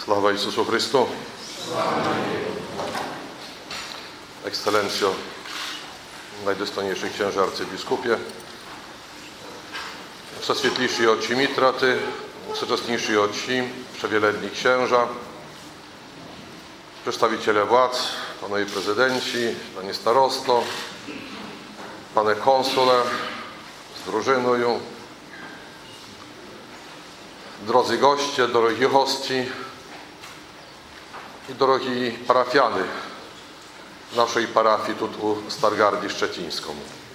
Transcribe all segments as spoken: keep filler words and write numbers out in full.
Слава Ісусу Христу! Ekscelencjo, najdostojniejszy księże arcybiskupie, prześwietliwszy oci mitraty, przeczesniejszy oci, przewieledni księża, przedstawiciele władz, panowie prezydenci, panie starosto, panie konsule z drużyną, drodzy goście, drogi hości i drogi parafiany naszej parafii tu u Stargardi Szczecińską.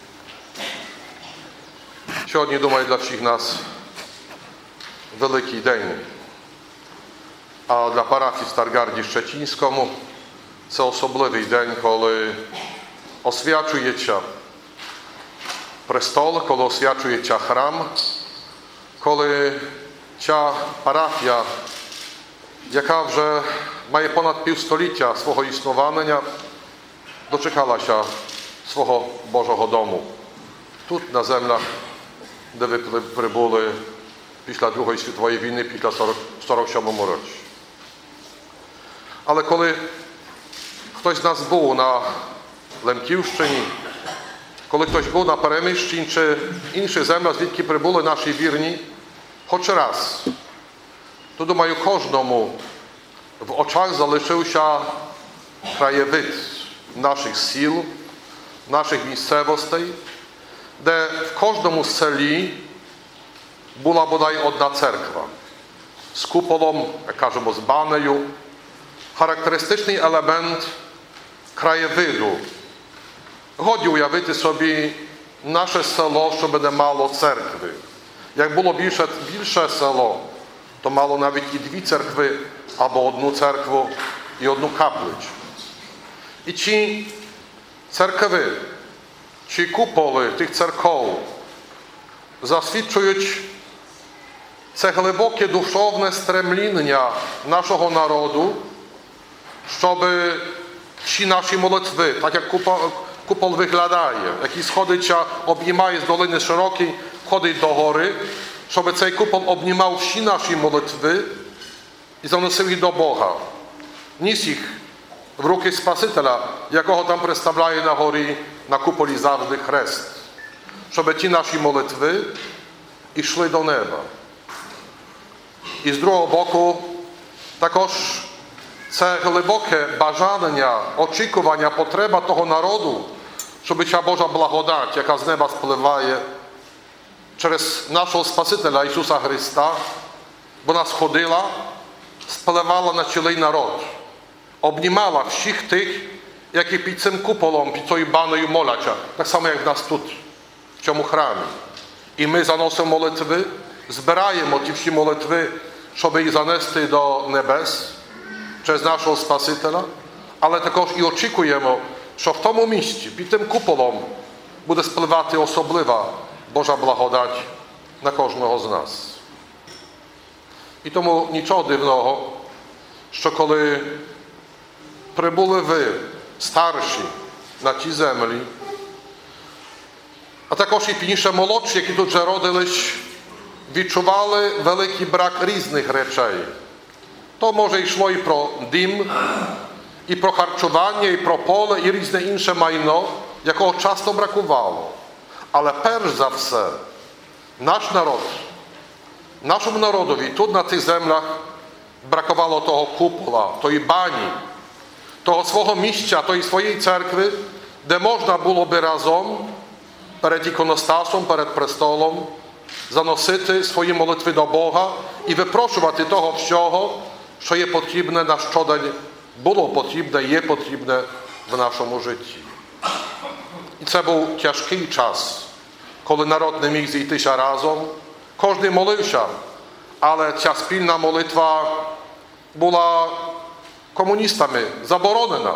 Сьогодні, думаю, для всіх нас великий день. А для парафії в Старгарді Щецінському це особливий день, коли освячується престол, коли освячується храм, коли ця парафія, яка вже має понад півстоліття свого існування, дочекалася свого Божого дому. Тут, на землях, де ви прибули після Другої світової війни, після сорок сьомому році. Але коли хтось з нас був на Лемківщині, коли хтось був на Переміщині чи інших землях, звідки прибули наші вірні, хоч раз, то, думаю, кожному в очах залишився краєвид наших сіл, наших місцевостей, де в кожному селі була бодай одна церква з куполом, як кажемо, з банею, характеристичний елемент краєвиду. Годі уявити собі наше село, що не мало церкви. Як було більше, більше село, то мало навіть і дві церкви, або одну церкву і одну капличку. І ці церкви, ці куполи тих церков засвідчують це глибоке душовне стремління нашого народу, щоб ці наші молитви, так як купол, купол виглядає, який сходиться, обнімає з долини широкої, входить до гори, щоб цей купол обнімав всі наші молитви і заносив їх до Бога. Ніс їх в руки Спасителя, якого там представляє на горі, на куполі завжди хрест. Щоб ті наші молитви йшли до неба. І з другого боку, також це глибоке бажання, очікування, потреба того народу, щоб ця Божа благодать, яка з неба спливає через нашого Спасителя Ісуса Христа, вона сходила, спливала на цілий народ, обнімала всіх тих, які під цим куполом, під цією баною моляться, так само, як в нас тут, в цьому храмі. І ми заносимо молитви, збираємо ті всі молитви, щоб їх занести до небес через нашого Спасителя, але також і очікуємо, що в тому місці, під тим куполом, буде спливати особлива Божа благодать на кожного з нас. І тому нічого дивного, що коли прибули ви, старші, на ті землі, а також і пізніше молодші, які тут вже родились, відчували великий брак різних речей. То, може, йшло і про дім, і про харчування, і про поле, і різне інше майно, якого часто бракувало. Але перш за все, наш народ, нашому народові тут на тих землях бракувало того купола, тої бані, того свого місця, тої своєї церкви, де можна було би разом перед іконостасом, перед престолом заносити свої молитви до Бога і випрошувати того всього, що є потрібне на щодень, було потрібне, є потрібне в нашому житті. І це був тяжкий час, коли народ не міг зійтися разом. Кожен молився, але ця спільна молитва була комуністами заборонена.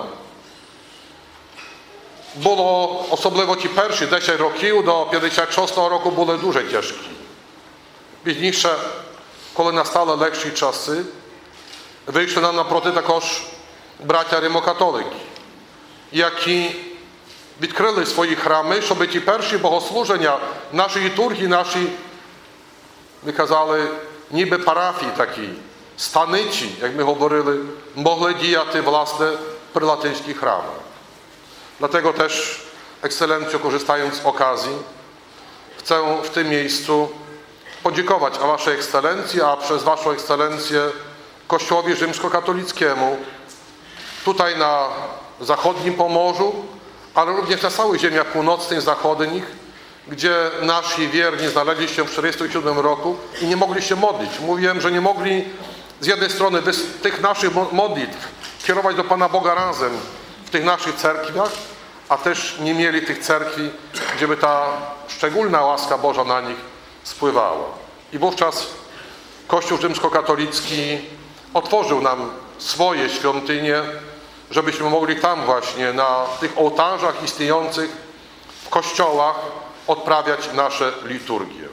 Було, особливо ті перші десять років до п'ятдесят шостого року були дуже тяжкі. Пізніше, коли настали легші часи, вийшли нам напроти також браття римокатолики, які відкрили свої храми, щоб ті перші богослуження, наші літургії, наші, ми казали, ніби парафії такі, станиці, як ми говорили, могли діяти, власне, при латинських храмах. Dlatego też, Ekscelencjo, korzystając z okazji, chcę w tym miejscu podziękować a Waszej Ekscelencji, a przez Waszą Ekscelencję Kościołowi rzymskokatolickiemu tutaj na zachodnim Pomorzu, ale również na całych ziemiach północnych, zachodnich, gdzie nasi wierni znaleźli się w tysiąc dziewięćset czterdziestym siódmym roku i nie mogli się modlić. Mówiłem, że nie mogli z jednej strony tych naszych modlitw kierować do Pana Boga razem w tych naszych cerkwiach, a też nie mieli tych cerkwi, gdzie by ta szczególna łaska Boża na nich spływała. I wówczas Kościół rzymskokatolicki otworzył nam swoje świątynie, żebyśmy mogli tam właśnie na tych ołtarzach istniejących w kościołach odprawiać nasze liturgie.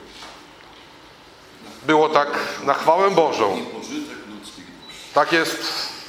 Było tak na chwałę Bożą. Tak jest.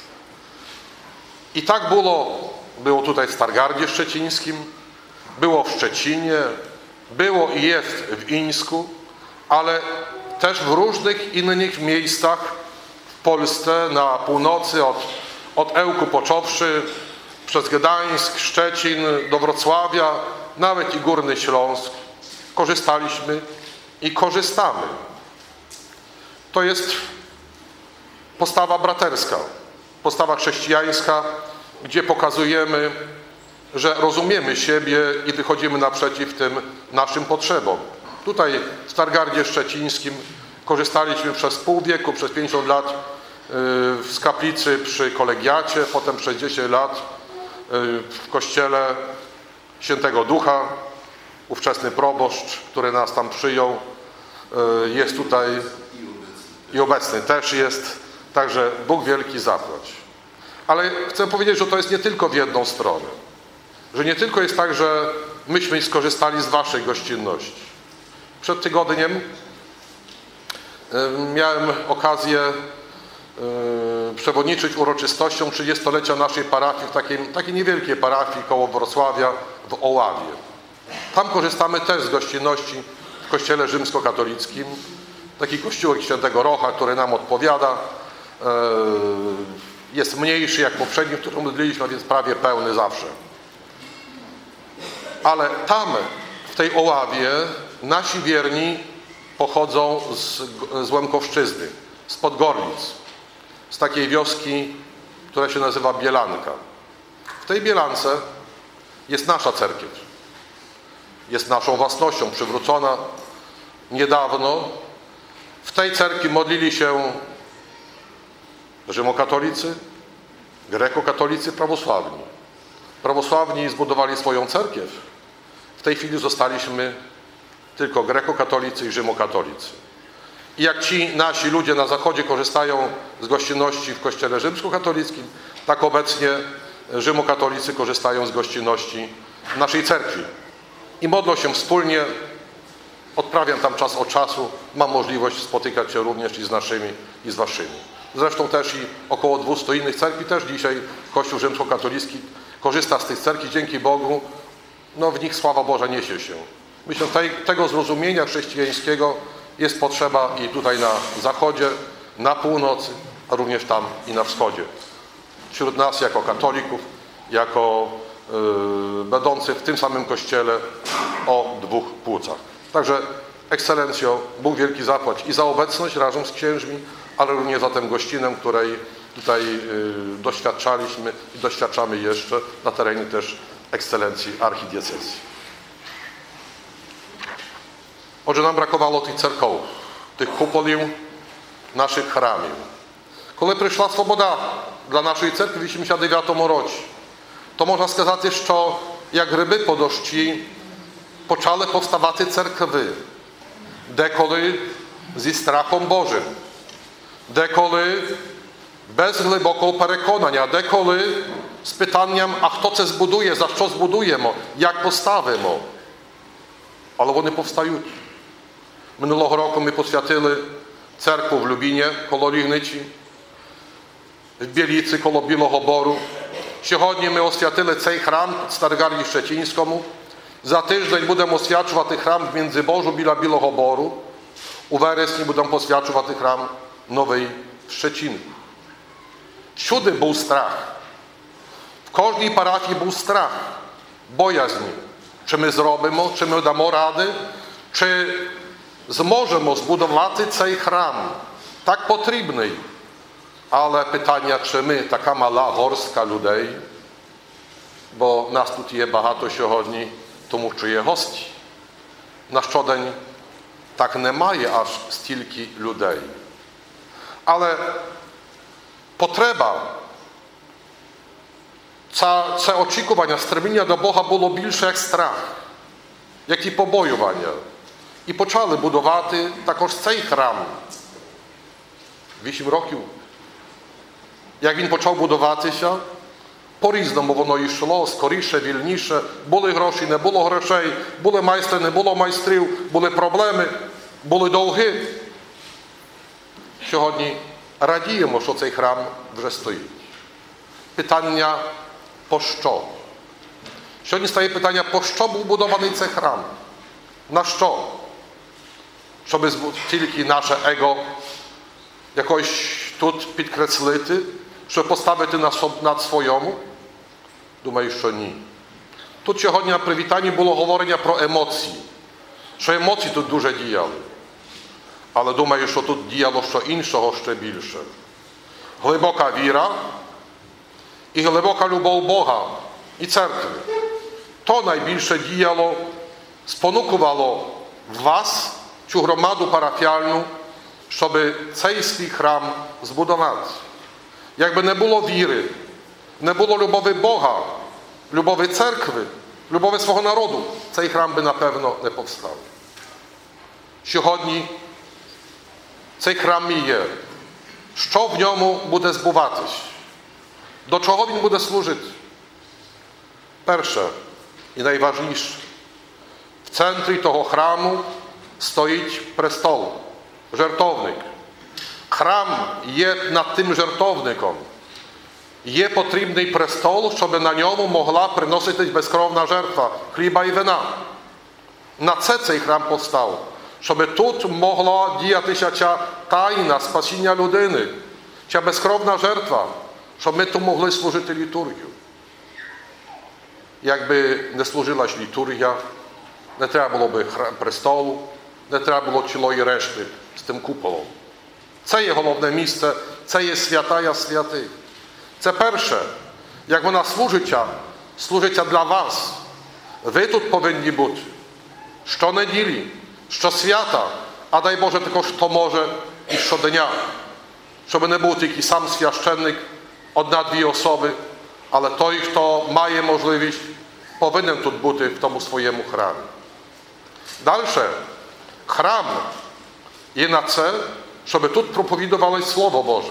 I tak było, było tutaj w Stargardzie Szczecińskim, było w Szczecinie, było i jest w Ińsku, ale też w różnych innych miejscach w Polsce, na północy, od, od Ełku począwszy, przez Gdańsk, Szczecin do Wrocławia, nawet i Górny Śląsk, korzystaliśmy i korzystamy. To jest postawa braterska, postawa chrześcijańska, gdzie pokazujemy, że rozumiemy siebie i wychodzimy naprzeciw tym naszym potrzebom. Tutaj w Stargardzie Szczecińskim korzystaliśmy przez pół wieku, przez pięćdziesiąt lat z kaplicy przy kolegiacie, potem przez dziesięć lat w kościele Świętego Ducha. Ówczesny proboszcz, który nas tam przyjął, jest tutaj i obecny też jest. Także Bóg wielki zapłać. Ale chcę powiedzieć, że to jest nie tylko w jedną stronę. Że nie tylko jest tak, że myśmy skorzystali z Waszej gościnności. Przed tygodniem miałem okazję przewodniczyć uroczystością trzydziestolecia naszej parafii w takiej, takiej niewielkiej parafii koło Wrocławia w Oławie. Tam korzystamy też z gościnności w kościele rzymskokatolickim. Taki kościółek Świętego Rocha, który nam odpowiada. Jest mniejszy jak poprzedni, w którym modliliśmy, a więc prawie pełny zawsze. Ale tam, w tej Oławie, nasi wierni pochodzą z, z Łemkowszczyzny, z Podgorlic, z takiej wioski, która się nazywa Bielanka. W tej Bielance jest nasza cerkiew. Jest naszą własnością, przywrócona niedawno. W tej cerkwi modlili się rzymokatolicy, grekokatolicy, prawosławni. Prawosławni zbudowali swoją cerkiew. W tej chwili zostaliśmy tylko grekokatolicy i rzymokatolicy. I jak ci nasi ludzie na zachodzie korzystają z gościnności w kościele rzymskokatolickim, tak obecnie rzymokatolicy korzystają z gościnności w naszej cerkwi. I modlą się wspólnie. Odprawiam tam czas od czasu. Mam możliwość spotykać się również i z naszymi, i z waszymi. Zresztą też i około dwustu innych cerkwi też dzisiaj Kościół rzymskokatolicki korzysta z tych cerkwi. Dzięki Bogu, no w nich sława Boża niesie się. Myślę, tej, tego zrozumienia chrześcijańskiego jest potrzeba i tutaj na zachodzie, na północy, a również tam i na wschodzie. Wśród nas jako katolików, jako yy, będących w tym samym kościele o dwóch płcach. Także Ekscelencjo, Bóg wielki zapłać i za obecność razem z księżmi, ale również za tę gościnę, której tutaj yy, doświadczaliśmy i doświadczamy jeszcze na terenie też Ekscelencji archidiecezji. Отже, нам бракувало тих церков, тих куполів, наших храмів. Коли прийшла свобода для нашої церкви в вісімдесят дев'ятому році, то можна сказати, що як гриби по дощі почали повставати церкви, деколи зі страхом Божим, деколи без глибокого переконання, деколи з питанням, а хто це збудує, за що збудуємо, як поставимо. Але вони повстають. Минулого року ми посвятили церкву в Любіні коло Рігничі, в Біліці коло Білого Бору. Сьогодні ми освятили цей храм в Старгарді Щецінському. За тиждень будемо освячувати храм в Міндзибожу біля Білого Бору. У вересні будемо посвячувати храм новий w Szczecinku. Всюди був страх. В кожній парафії був страх, боязнь. Чи ми зробимо, чи ми дамо ради, чи зможемо збудувати цей храм, так потрібний. Але питання, чи ми така мала горстка людей, бо нас тут є багато сьогодні, тому що є гості. На щодень так немає аж стільки людей. Але потреба, це, це очікування, стремління до Бога було більше як страх, як і побоювання. І почали будувати також цей храм. Вісім років. Як він почав будуватися, по-різному воно йшло, скоріше, вільніше. Були гроші, не було грошей, були майстри, не було майстрів, були проблеми, були довги. Сьогодні радіємо, що цей храм вже стоїть. Питання, по що? Сьогодні стає питання, по що був будований цей храм? На що? Щоб тільки наше его якось тут підкреслити, щоб поставити над своєму? Думаю, що ні. Тут сьогодні на привітанні було говорення про емоції. Що емоції тут дуже діяли. Але думаю, що тут діяло що іншого ще більше. Глибока віра і глибока любов Бога і церкви. То найбільше діяло, спонукувало вас, цю громаду парафіальну, щоб цей свій храм збудувати. Якби не було віри, не було любові Бога, любові церкви, любові свого народу, цей храм би, напевно, не повстав. Сьогодні цей храм є. Що в ньому буде збуватись? До чого він буде служити? Перше і найважніше. В центрі того храму стоїть престол, жертовник. Храм є над тим жертовником. Є потрібний престол, щоб на ньому могла приноситись безкровна жертва хліба і вина. На це цей храм постав. Щоб тут могла діятися ця тайна спасіння людини, ця безкровна жертва, щоб ми тут могли служити літургію. Якби не служила ж літургія, не треба було би престолу, не треба було цілої решти з тим куполом. Це є головне місце, це є святая святих. Це перше, як вона служиться, служиться для вас. Ви тут повинні бути. Щонеділі, щосвята, а дай Боже також хто може і щодня. Щоб не був тільки сам священник, одна-дві особи, але той, хто має можливість, повинен тут бути в тому своєму храмі. Далі, храм є на це, щоб тут проповідували Слово Боже.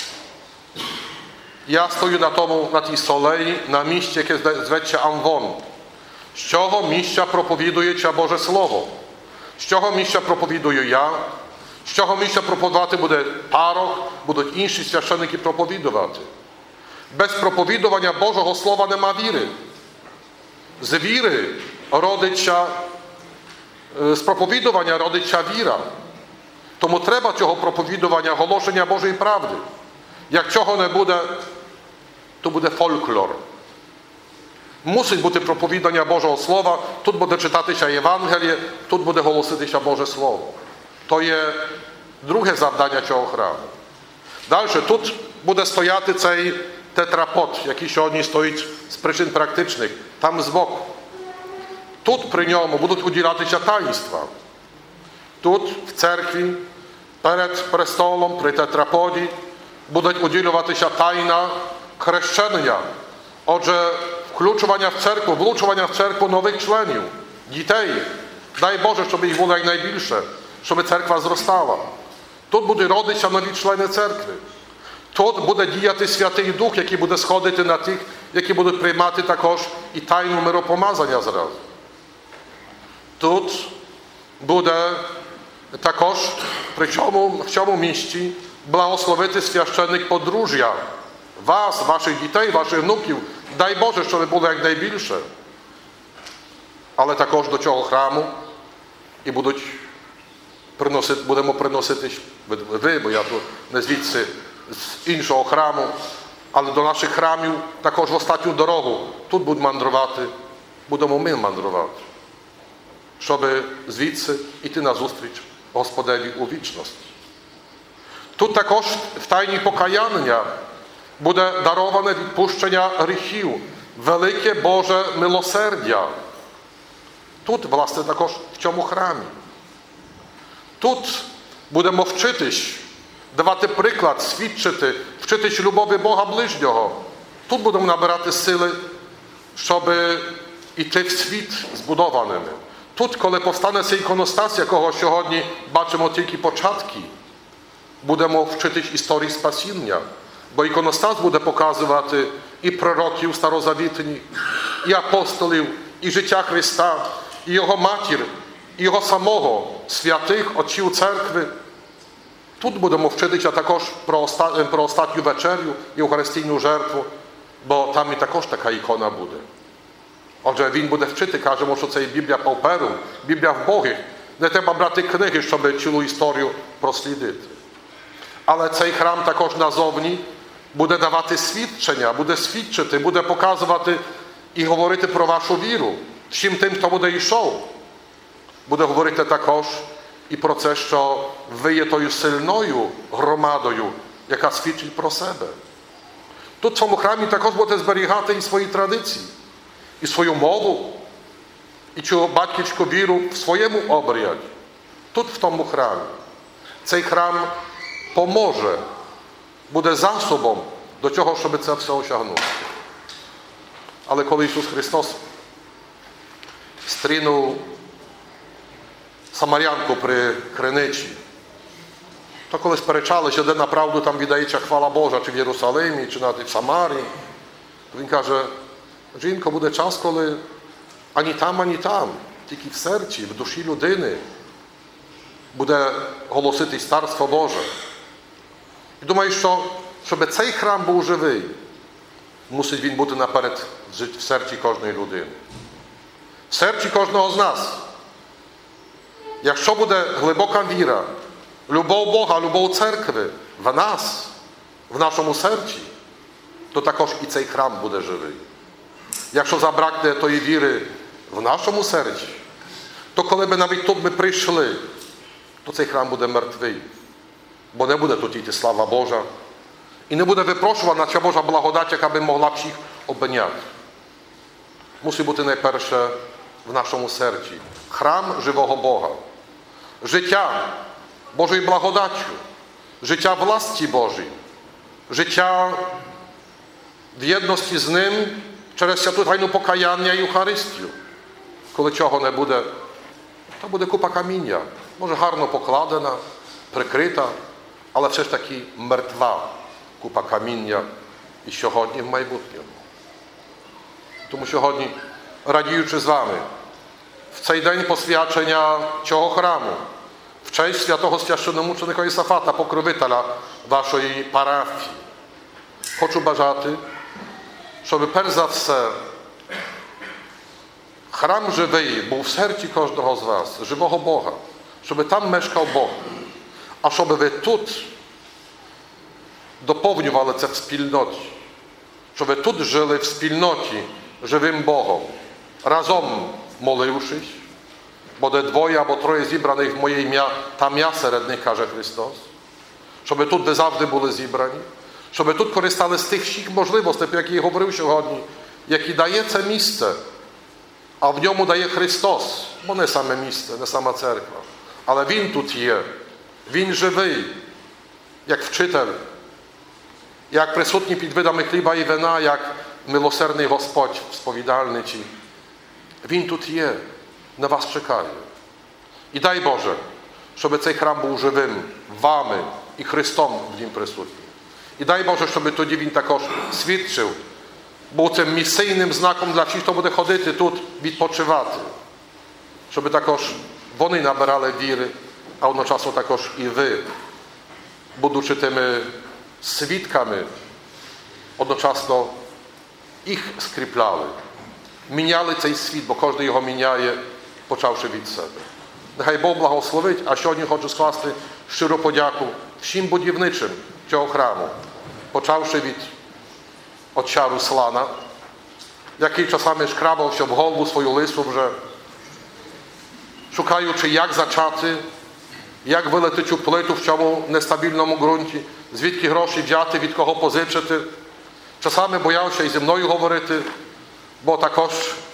Я стою на тому, на тій солеї, на місці, яке зветься Амвон. З цього місця проповідується Боже Слово. З цього місця проповідую я. З цього місця проповідувати буде парох, будуть інші священники проповідувати. Без проповідування Божого Слова нема віри. З віри родиться, з проповідування родиться віра. Тому треба цього проповідування, оголошення Божої правди. Як цього не буде, то буде фольклор. Мусить бути проповідання Божого Слова, тут буде читатися Євангеліє, тут буде голоситися Боже Слово. То є друге завдання цього храму. Далі, тут буде стояти цей тетрапод, який сьогодні стоїть з причин практичних, там збоку. Тут при ньому будуть уділятися таїнства. Тут, в церкві, перед престолом, при тетраподі, будуть уділюватися тайна хрещення. Отже, включування в церкву, влучування в церкву нових членів, дітей. Дай Боже, щоб їх було якнайбільше, щоб церква зростала. Тут будуть родитися нові члени церкви. Тут буде діяти Святий Дух, який буде сходити на тих, які будуть приймати також і тайну миропомазання зразу. Тут буде також при цьому, в цьому місці благословити священник подружжя. Вас, ваших дітей, ваших внуків. Дай Боже, щоб було якнайбільше. Але також до цього храму і будуть приносити, будемо приносити, ви, бо я тут не звідси, з іншого храму, але до наших храмів також в останню дорогу. Тут будуть мандрувати, будемо ми мандрувати, щоб звідси йти назустріч Господеві у вічності. Тут також в тайні покаяння буде дароване відпущення гріхів, велике Боже милосердя. Тут, власне, також в цьому храмі. Тут будемо вчитись, давати приклад, свідчити, вчитись любові Бога ближнього. Тут будемо набирати сили, щоб йти в світ збудованими. Тут, коли повстане цей іконостас, якого сьогодні бачимо тільки початки, будемо вчитись історії спасіння, бо іконостас буде показувати і пророків старозавітніх, і апостолів, і життя Христа, і Його матір, і Його самого, святих, отців церкви. Тут будемо вчитися також про, оста... про остатню вечерю і Євхаристійну жертву, бо там і також така ікона буде. Отже, він буде вчити, кажемо, що це і Біблія паперу, Біблія вбогих. Не треба брати книги, щоб цілу історію прослідити. Але цей храм також назовні буде давати свідчення, буде свідчити, буде показувати і говорити про вашу віру. Всім тим, хто буде йшов, буде говорити також і про це, що ви є тою сильною громадою, яка свідчить про себе. Тут в цьому храмі також буде зберігати і свої традиції, і свою мову, і цю батьківську віру в своєму обряді. Тут в тому храмі. Цей храм поможе, буде засобом до того, щоб це все осягнути. Але коли Ісус Христос стрінув самарянку при криничі, то коли сперечалися, де направду там віддається хвала Божа, чи в Єрусалимі, чи навіть в Самарії, він каже: жінко, буде час, коли ані там, ані там, тільки в серці, в душі людини буде голоситись Царство Боже. І думаю, що щоб цей храм був живий, мусить він бути наперед в серці кожної людини. В серці кожного з нас. Якщо буде глибока віра, любов Бога, любов церкви в нас, в нашому серці, то також і цей храм буде живий. Якщо забракне тої віри в нашому серці, то коли ми навіть тут ми прийшли, то цей храм буде мертвий. Бо не буде тут йти слава Божа. І не буде випрошувана ця Божа благодать, яка би могла всіх обміняти. Мусить бути найперше в нашому серці. Храм живого Бога. Життя Божої благодаттю. Життя в ласці Божій. Життя в єдності з Ним через святу тайну покаяння і Євхаристію. Коли цього не буде, то буде купа каміння. Може гарно покладена, прикрита, але все ж таки мертва купа каміння і сьогодні, і в майбутньому. Тому сьогодні, радіючи з вами, в цей день посвячення цього храму, в честь святого священномученика Єсафата, покровителя вашої парафії, хочу бажати, щоб перш за все храм живий був в серці кожного з вас, живого Бога, щоб там мешкав Бог, а щоб ви тут доповнювали це в спільноті, щоб ви тут жили в спільноті живим Богом, разом молившись, бо де двоє або троє зібраних в моє ім'я, там я серед них, каже Христос. Щоб тут ви завжди були зібрані, щоб ви тут користали з тих всіх можливостей, про які я говорив сьогодні, які дає це місце, а в ньому дає Христос, бо не саме місце, не сама церква, але Він тут є, Він живий, як вчитель, як присутній під видами хліба і вина, як милосердний Господь в сповідальниці. Він тут є, на вас чекає. І дай Боже, щоб цей храм був живим вами і Христом в нім присутнім. І дай Боже, щоб тоді він також свідчив, був цим місійним знаком для всіх, хто буде ходити тут, відпочивати. Щоб також вони набирали віри, а одночасно також і ви, будучи тими свідками, одночасно їх скріпляли. Міняли цей світ, бо кожен його міняє, почавши від себе. Нехай Бог благословить, а сьогодні хочу скласти щиру подяку всім будівничим цього храму, почавши від отця Руслана, який часами шкрабався в голову свою лису вже, шукаючи, як зачати, як вилити цю плиту в цьому нестабільному ґрунті, звідки гроші взяти, від кого позичити. Часами боявся і зі мною говорити, бо також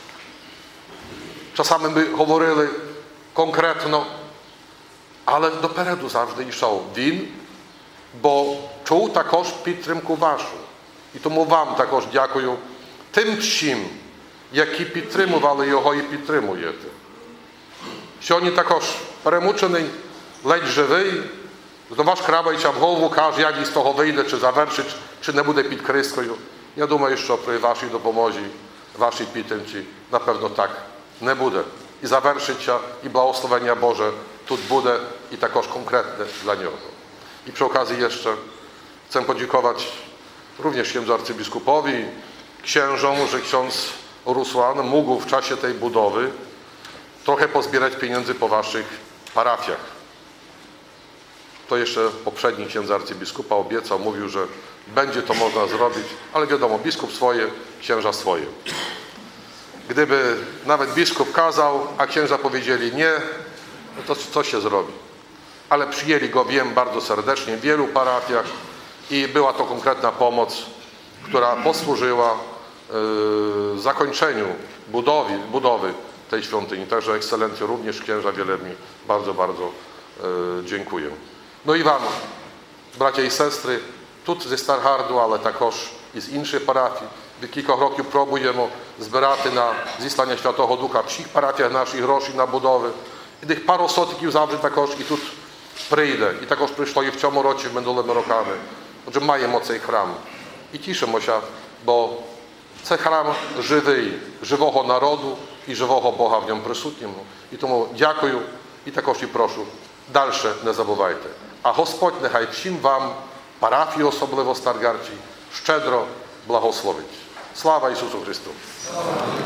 часами ми говорили конкретно, але допереду завжди йшов він, бо чув також підтримку вашу. І тому вам також дякую тим всім, які підтримували його і підтримуєте. Сьогодні також перемучений, ледь живий, знову шкрабаючи в голову, каже, як із того вийде, чи завершить, чи не буде під крискою. Я думаю, що при вашій допомозі, вашій підтримці, напевно, так не буде. І завершиться, і благословення Boże тут буде, i також konkretne dla Niego. I przy okazji jeszcze chcę podziękować również księdzu arcybiskupowi, księżom, że ksiądz Rusłan mógł w czasie tej budowy trochę pozbierać pieniędzy po waszych parafiach. To jeszcze poprzedni księdza arcybiskupa obiecał, mówił, że będzie to można zrobić, ale wiadomo, biskup swoje, księża swoje. Gdyby nawet biskup kazał, a księża powiedzieli nie, no to co się zrobi? Ale przyjęli go, wiem, bardzo serdecznie w wielu parafiach i była to konkretna pomoc, która posłużyła yy, zakończeniu budowy, budowy tej świątyni. Także ekscelencjo, również księża Wielebni, bardzo, bardzo yy, dziękuję. No i wam, bracia і сестри, тут зі Старгарду, але також із інших парафій, від кількох років пробуємо збирати на зіслання Святого Духа в всіх парафіях наші гроші на будови. І тих пару сотиків завжди також і тут прийде. І також прийшло і в цьому році, в минулими роками. Отже, маємо цей храм. І тішимося, бо це храм живий, живого народу і живого Бога в ньому присутньому. І тому дякую і також і прошу, далі не забувайте. А Господь нехай всім вам, парафії особливо Старгардській, щедро благословить. Слава Ісусу Христу!